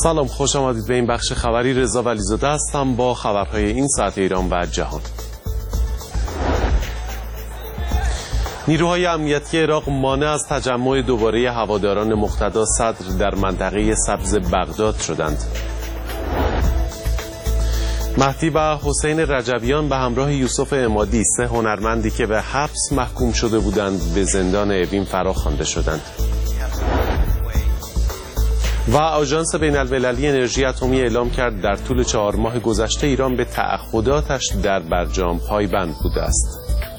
سلام، خوش آمدید به این بخش خبری. رضا ولیزاده هستم با خبرهای این ساعت ایران و جهان. نیروهای امنیتی عراق مانع از تجمع دوباره هواداران مقتدا صدر در منطقه سبز بغداد شدند. مهدی و حسین رجبیان به همراه یوسف عمادی، سه هنرمندی که به حبس محکوم شده بودند، به زندان اوین فراخوانده شدند. و آژانس بین‌المللی انرژی اتمی اعلام کرد در طول 4 ماه گذشته ایران به تعهداتش در برجام پایبند بوده است.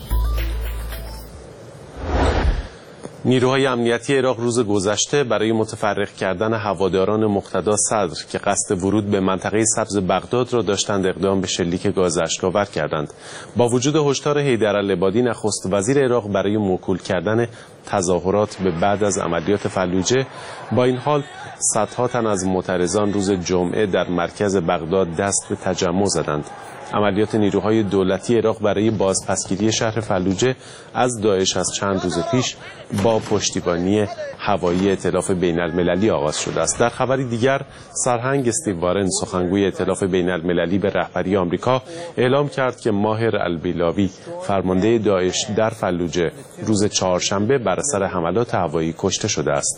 نیروهای امنیتی عراق روز گذشته برای متفرق کردن هواداران مقتدا صدر که قصد ورود به منطقه سبز بغداد را داشتند اقدام به شلیک گاز اشک‌آور کردند. با وجود هشدار حیدرالعبادی نخست وزیر عراق برای موکول کردن تظاهرات به بعد از عملیات فلوجه، با این حال صدها تن از معترضان روز جمعه در مرکز بغداد دست به تجمع زدند. عملیات نیروهای دولتی عراق برای بازپسگیری شهر فلوجه از داعش از چند روز پیش با پشتیبانی هوایی ائتلاف بین المللی آغاز شده است. در خبری دیگر، سرهنگ استیو وارن، سخنگوی ائتلاف بین المللی به رهبری آمریکا، اعلام کرد که ماهر البیلاوی، فرمانده داعش در فلوجه، روز چهارشنبه بر اثر حملات هوایی کشته شده است.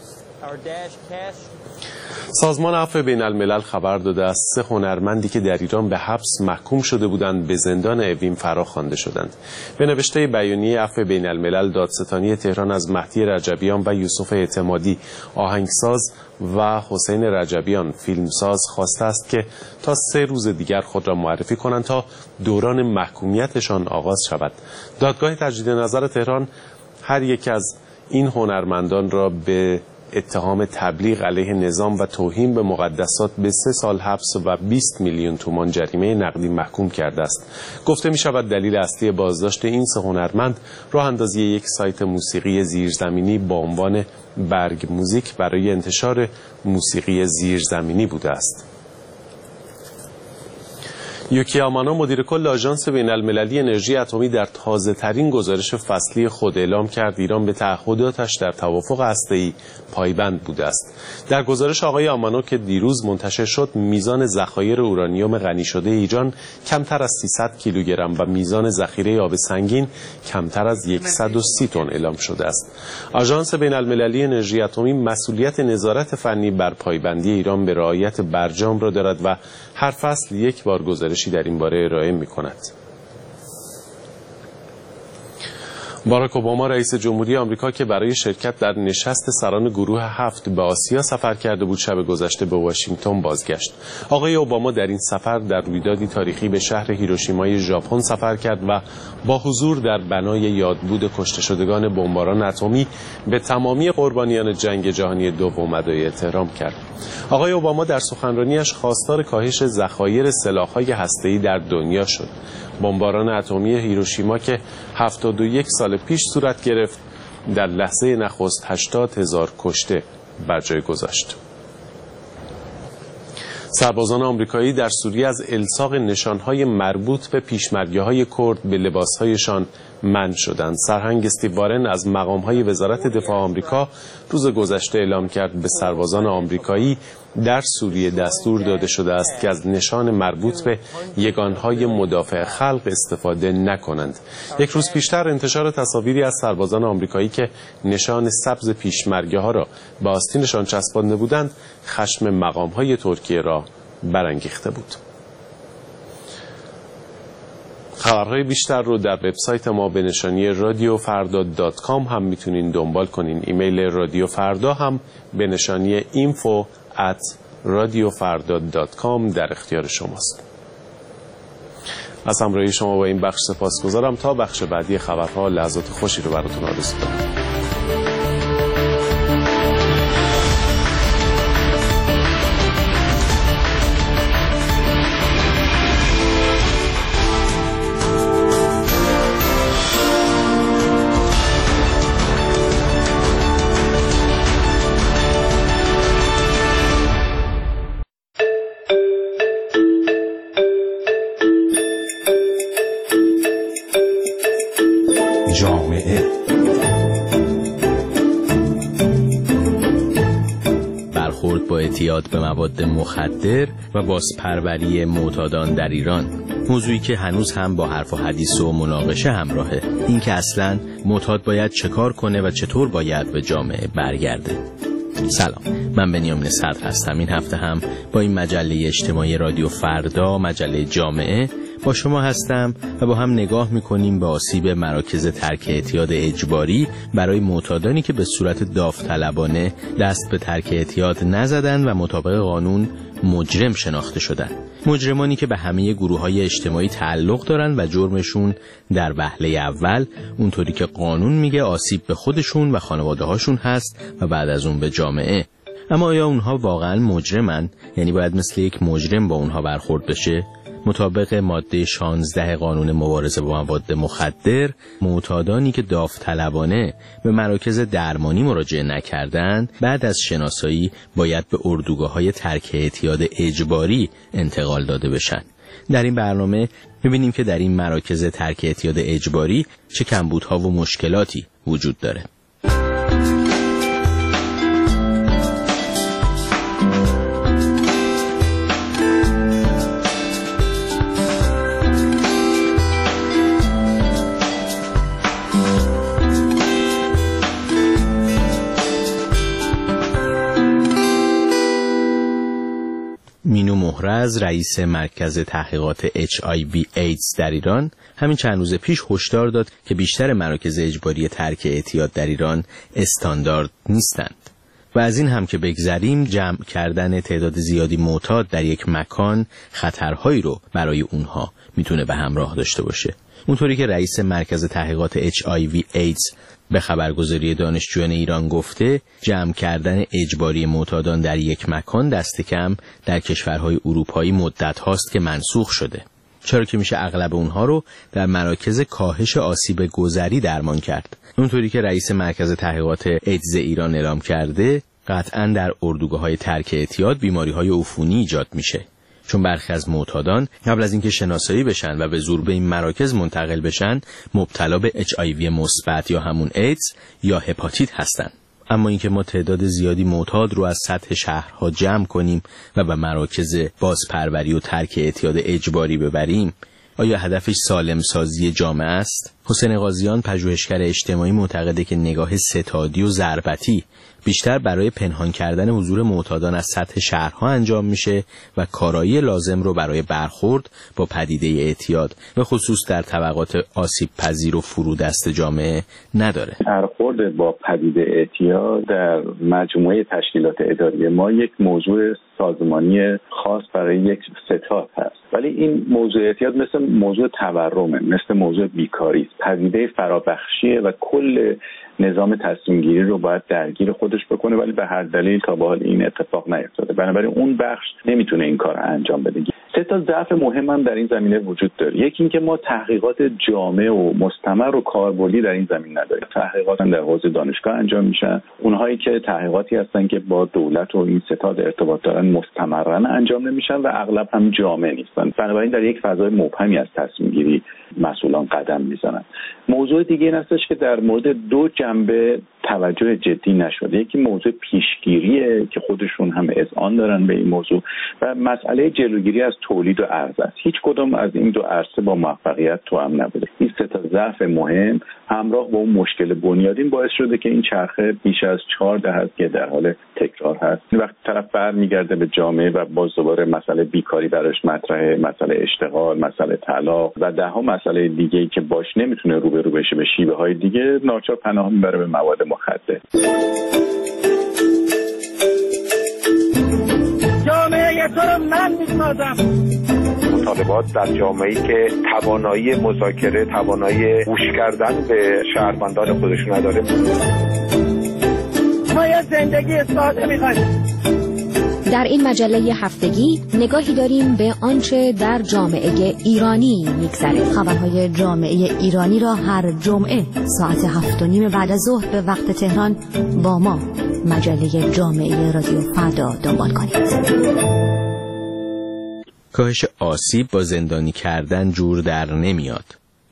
سازمان عفو بین الملل خبر داده است 3 هنرمندی که در ایران به حبس محکوم شده بودند به زندان اوین فراخوانده شدند. به نوشته بیانیه عفو بین الملل، دادستانی تهران از مهدی رجبیان و یوسف اعتمادی، آهنگساز، و حسین رجبیان، فیلمساز، خواسته است که تا 3 روز دیگر خود را معرفی کنند تا دوران محکومیتشان آغاز شود. دادگاه تجدید نظر تهران هر یک از این هنرمندان را به اتهام تبلیغ علیه نظام و توهین به مقدسات به 3 سال حبس و 20 میلیون تومان جریمه نقدی محکوم کرده است. گفته می شود دلیل اصلی بازداشت این 3 هنرمند راه اندازی یک سایت موسیقی زیرزمینی با عنوان برگ موزیک برای انتشار موسیقی زیرزمینی بوده است. یوکی آمانا، مدیر کل آژانس بین‌المللی انرژی اتمی، در تازه‌ترین گزارش فصلی خود اعلام کرد ایران به تعهداتش در توافق هسته‌ای پایبند بوده است. در گزارش آقای آمانا که دیروز منتشر شد، میزان ذخایر اورانیوم غنی شده ایران کمتر از 300 کیلوگرم و میزان ذخیره آب سنگین کمتر از 130 تن اعلام شده است. آژانس بین‌المللی انرژی اتمی مسئولیت نظارت فنی بر پایبندی ایران به رعایت برجام را دارد و هر فصل یک بار گزارشی در این باره ارائه می‌کند. باراک اوباما، رئیس جمهوری آمریکا که برای شرکت در نشست سران گروه 7 به آسیا سفر کرده بود، شب گذشته به واشنگتن بازگشت. آقای اوباما در این سفر در رویدادی تاریخی به شهر هیروشیمای ژاپن سفر کرد و با حضور در بنای یادبود کشته شدگان بمباران اتمی به تمامی قربانیان جنگ جهانی دوم ادای احترام کرد. آقای اوباما در سخنرانیش خواستار کاهش ذخایر سلاح‌های هسته‌ای در دنیا شد. بمباران اتمی هیروشیما که 71 سال پیش صورت گرفت، در لحظه نخست 80,000 کشته بر جای گذاشت. سربازان آمریکایی در سوریه از الصاق نشانهای مربوط به پیشمرگی‌های کرد به لباسهایشان منع شدند. سرهنگ استیو وارن از مقام‌های وزارت دفاع آمریکا روز گذشته اعلام کرد به سربازان آمریکایی در سوریه دستور داده شده است که از نشان مربوط به یگانهای مدافع خلق استفاده نکنند. یک روز پیشتر انتشار تصاویری از سربازان آمریکایی که نشان سبز پیشمرگی‌ها را به آستینشان چسبانده بودند، خشم مقام‌های ترکیه را برانگیخته بود. خبرهای بیشتر رو در وبسایت ما به نشانی radiofarda.com هم میتونین دنبال کنین. ایمیل رادیو فردا هم به نشانی info@radiofarda.com در اختیار شماست. از همراهی شما با این بخش سپاسگزارم. تا بخش بعدی خبرها لحظات خوشی رو براتون آرزو دارم. جامعه اعتیاد به مواد مخدر و بازپروری معتادان در ایران، موضوعی که هنوز هم با حرف و حدیث و مناقشه همراهه. این که اصلاً معتاد باید چه کار کنه و چطور باید به جامعه برگرده. سلام، من بنیامین صدر هستم. این هفته هم با این مجله اجتماعی رادیو فردا، مجله جامعه، با شما هستم و با هم نگاه میکنیم به آسیب مراکز ترک اعتیاد اجباری برای معتادانی که به صورت داوطلبانه دست به ترک اعتیاد نزدن و مطابق قانون مجرم شناخته شدن. مجرمانی که به همه گروه‌های اجتماعی تعلق دارن و جرمشون در وهله اول اونطوری که قانون میگه آسیب به خودشون و خانواده‌هاشون هست و بعد از اون به جامعه. اما آیا اونها واقعاً مجرمن؟ یعنی باید مثل یک مجرم با اونها برخورد بشه؟ مطابق ماده 16 قانون مبارزه با مواد مخدر، معتادانی که داوطلبانه به مراکز درمانی مراجعه نکردند، بعد از شناسایی باید به اردوگاه‌های ترک اعتیاد اجباری انتقال داده بشن. در این برنامه می‌بینیم که در این مراکز ترک اعتیاد اجباری چه کمبودها و مشکلاتی وجود داره. مینو محرز، رئیس مرکز تحقیقات HIV AIDS در ایران، همین چند روز پیش هشدار داد که بیشتر مراکز اجباری ترک اعتیاد در ایران استاندارد نیستند. و از این هم که بگذریم، جمع کردن تعداد زیادی معتاد در یک مکان خطرهایی رو برای اونها میتونه به همراه داشته باشه. اونطوری که رئیس مرکز تحقیقات HIV AIDS به خبرگزاری دانشجویان ایران گفته، جمع کردن اجباری معتادان در یک مکان دست کم در کشورهای اروپایی مدت هاست که منسوخ شده، چرا که میشه اغلب اونها رو در مراکز کاهش آسیب گذری درمان کرد. اونطوری که رئیس مرکز تحقیقات ایدز ایران اعلام کرده، قطعاً در اردوگاه‌های ترک اعتیاد بیماری‌های عفونی ایجاد میشه، چون برخی از معتادان قبل از اینکه شناسایی بشن و به زور به این مراکز منتقل بشن مبتلا به HIV مثبت یا همون ایدز یا هپاتیت هستن. اما اینکه ما تعداد زیادی معتاد رو از سطح شهرها جمع کنیم و به مراکز بازپروری و ترک اعتیاد اجباری ببریم، آیا هدفش سالم سازی جامعه است؟ حسین قاضیان، پژوهشگر اجتماعی، معتقده که نگاه ستادی و ضربتی بیشتر برای پنهان کردن حضور معتادان از سطح شهرها انجام میشه و کارایی لازم رو برای برخورد با پدیده اعتیاد به خصوص در طبقات آسیب پذیر و فرودست جامعه نداره. برخورد با پدیده اعتیاد در مجموعه تشکیلات اداری ما یک موضوع سازمانی خاص برای یک ستاد هست، ولی این موضوع اعتیاد مثل موضوع تورمه، مثل موضوع بیکاری، پدیده فرابخشیه و کل نظام تصمیم گیری رو باید درگیر خودش بکنه، ولی به هر دلیل تا به حال این اتفاق نیفتاده. بنابراین اون بخش نمیتونه این کار انجام بده. سه تا ضعف مهم هم در این زمینه وجود داره. یکی این که ما تحقیقات جامع و مستمر و کاربردی در این زمین نداریم. تحقیقات در حوزه دانشگاه انجام میشن، اونهایی که تحقیقاتی هستن که با دولت و این ستاد ارتباط دارن مستمرا انجام نمیشن و اغلب هم جامع نیستن. بنابراین در یک فضای مبهمی از تصمیم گیری مسئولان قدم میزنن. موضوع دیگه این هستش که در مورد دو جنبه توجه جدی نشده. یکی موضوع پیشگیریه که خودشون هم اذعان دارن به این موضوع و مسئله جلوگیری از تولید و عرضه است. هیچ کدوم از این دو عرصه با موفقیت توأم نبوده. این سه تا ضعف مهم همراه با اون مشکل بنیادین باعث شده که این چرخه بیش از 4 دهه است که در حال تکرار هست. وقتی طرف برمیگرده به جامعه و باز دوباره مسئله بیکاری براش مطرحه، مسئله اشتغال، مسئله طلاق و ده‌ها مسئله دیگه‌ای که باش نمیتونه روبرو بشه به شیوه‌های دیگه، ناچار پناه میبره به مواد مخدر. جامعه تو رو من میسازم. مطالبات در جامعه‌ای که توانایی مذاکره، توانایی گوش کردن به شهروندان خودشون نداره. ما یه زندگی ساده می‌خوایم. در این مجله هفتگی نگاهی داریم به آنچه در جامعه ایرانی می‌گذرد. خبرهای جامعه ایرانی را هر جمعه ساعت 7:30 بعد از ظهر به وقت تهران با ما مجله جامعه رادیو فردا دنبال کنید. کاهش آسیب با زندانی کردن جور در نمیاد.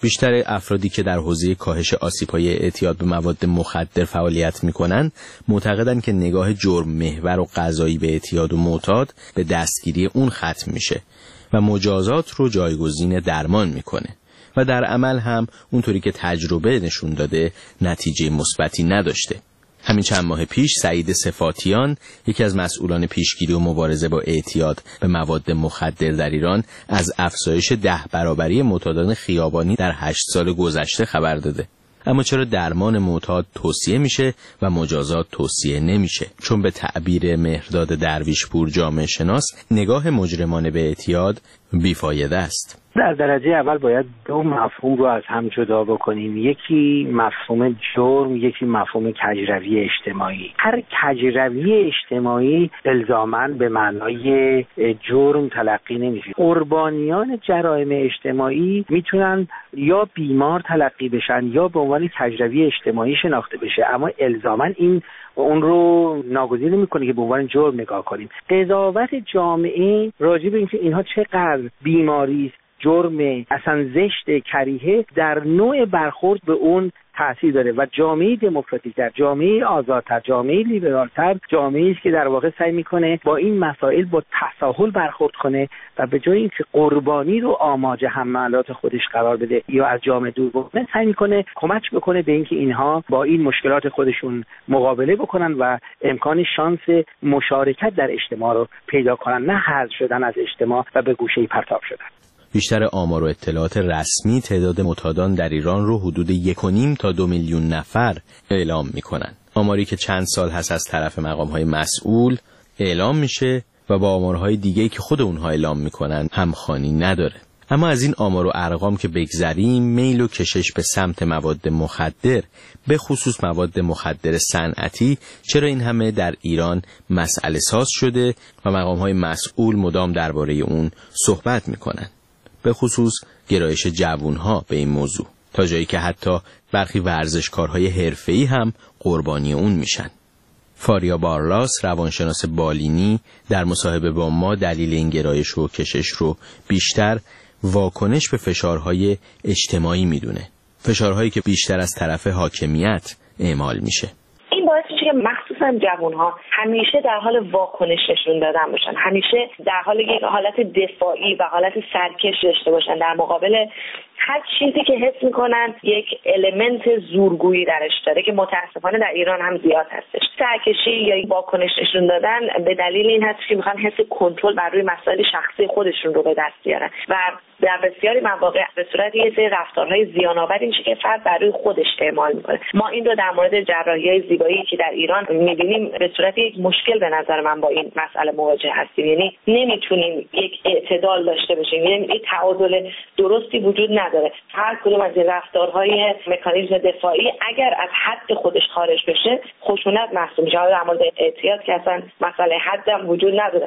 بیشتر افرادی که در حوزه کاهش آسیب‌های اعتیاد به مواد مخدر فعالیت می‌کنند معتقدند که نگاه جرم محور و قضایی به اعتیاد و معتاد به دستگیری اون ختم میشه و مجازات رو جایگزین درمان میکنه و در عمل هم اونطوری که تجربه نشون داده نتیجه مثبتی نداشته. همین چند ماه پیش سعید صفاتیان، یکی از مسئولان پیشگیری و مبارزه با اعتیاد به مواد مخدر در ایران، از افزایش 10 برابری معتادان خیابانی در 8 سال گذشته خبر داده. اما چرا درمان معتاد توصیه میشه و مجازات توصیه نمیشه؟ چون به تعبیر مهرداد درویشپور جامعه شناس، نگاه مجرمانه به اعتیاد بیفایده است. در درجه اول باید دو مفهوم رو از هم جدا بکنیم. یکی مفهوم جرم، یکی مفهوم کجروی اجتماعی. هر کجروی اجتماعی الزاماً به معنای جرم تلقی نمیشه. قربانیان جرایم اجتماعی میتونن یا بیمار تلقی بشن یا به عنوان کجروی اجتماعی شناخته بشه، اما الزاماً این اون رو ناگزیر نمی‌کنه که به عنوان جرم نگاه کنیم. قضاوت جامعه راجع به اینکه اینها چقدر بیماری است، جرم اصلا زشت، کریهه، در نوع برخورد به اون تأثیر داره و جامعه دموکراتیک‌تر، جامعه آزادتر، جامعه لیبرالتر جامعه‌ای است که در واقع سعی می‌کنه با این مسائل با تساهل برخورد کنه و به جای اینکه قربانی رو آماج حملات خودش قرار بده یا از جامعه دور بکنه، سعی می‌کنه کمک بکنه به اینکه اینها با این مشکلات خودشون مقابله بکنن و امکان شانس مشارکت در اجتماع رو پیدا کنن، نه حذف شدن از اجتماع و به گوشه‌ای پرتاب شدن. بیشتر آمار و اطلاعات رسمی تعداد معتادان در ایران رو حدود 1.5 تا 2 میلیون نفر اعلام میکنن. آماری که چند سال هست از طرف مقام‌های مسئول اعلام میشه و با آمارهای دیگه‌ای که خود اونها اعلام میکنن همخوانی نداره. اما از این آمار و ارقام که بگذریم، میل و کشش به سمت مواد مخدر، به خصوص مواد مخدر صنعتی، چرا این همه در ایران مسئله ساز شده و مقام‌های مسئول مدام درباره اون صحبت میکنن. به خصوص گرایش جوانها به این موضوع، تا جایی که حتی برخی ورزشکارهای حرفه‌ای هم قربانی اون میشن. فاریا بارلاس، روانشناس بالینی، در مصاحبه با ما دلیل این گرایش و کشش رو بیشتر واکنش به فشارهای اجتماعی میدونه، فشارهایی که بیشتر از طرف حاکمیت اعمال میشه. این باعث میشه که مخصوصا جوانها همیشه در حال واکنش نشون دادن باشن، همیشه در حال یک حالت دفاعی و حالت سرکش داشته باشن در مقابل هر چیزی که حس میکنن یک المنت زورگویی درش داره که متاسفانه در ایران هم زیاد هستش. سرکشی یا واکنش نشون دادن به دلیل این هست که میخوان حس کنترل بر روی مسائل شخصی خودشون رو به دست بیارن و در بسیاری مواقع به صورت یه سری رفتارهای زیان‌آور میشه که فرد بر روی خودش اعمال میکنه. ما این رو در مورد جراحی‌های زیبایی که در ایران میبینیم به صورت یک مشکل به نظر من با این مسئله مواجه هستیم. یعنی نمیتونیم یک اعتدال داشته باشیم، یعنی یک تعادل درستی وجود نداره. هر کدوم از این رفتارهای مکانیزم دفاعی اگر از حد خودش خارج بشه خشونت محسوب میشه. در مورد اعتیاد که اصلا مسئله حد هم وجود نداره.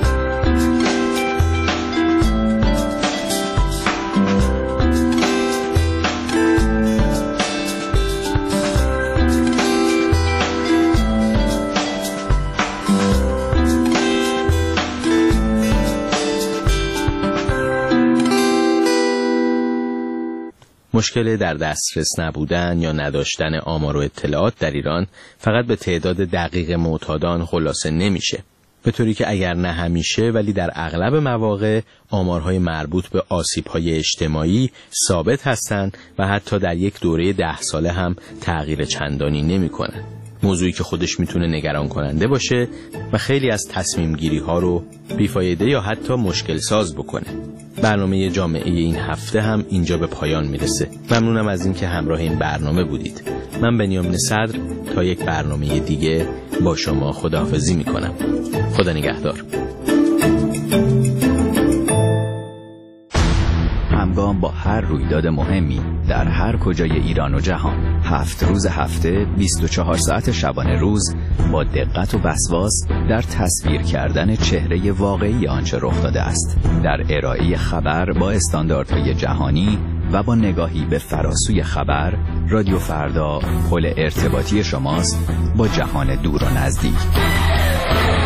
مشکل در دسترس نبودن یا نداشتن آمار و اطلاعات در ایران فقط به تعداد دقیق معتادان خلاصه نمیشه، به طوری که اگر نه همیشه ولی در اغلب مواقع آمارهای مربوط به آسیب‌های اجتماعی ثابت هستند و حتی در یک دوره 10 ساله هم تغییر چندانی نمی‌کنند. موضوعی که خودش میتونه نگران کننده باشه و خیلی از تصمیم گیری ها رو بیفایده یا حتی مشکل ساز بکنه. برنامه جامعه این هفته هم اینجا به پایان میرسه. ممنونم از این که همراه این برنامه بودید. من بنیامین صدر تا یک برنامه دیگه با شما خداحافظی میکنم. خدا نگهدار. همگام با هر رویداد مهمی در هر کجای ایران و جهان، 7 روز هفته 24 ساعت شبانه روز با دقت و وسواس در تصویر کردن چهره واقعی آنچه رخ داده است، در ارائه خبر با استانداردهای جهانی و با نگاهی به فراسوی خبر، رادیو فردا پل ارتباطی شماست با جهان دور و نزدیک.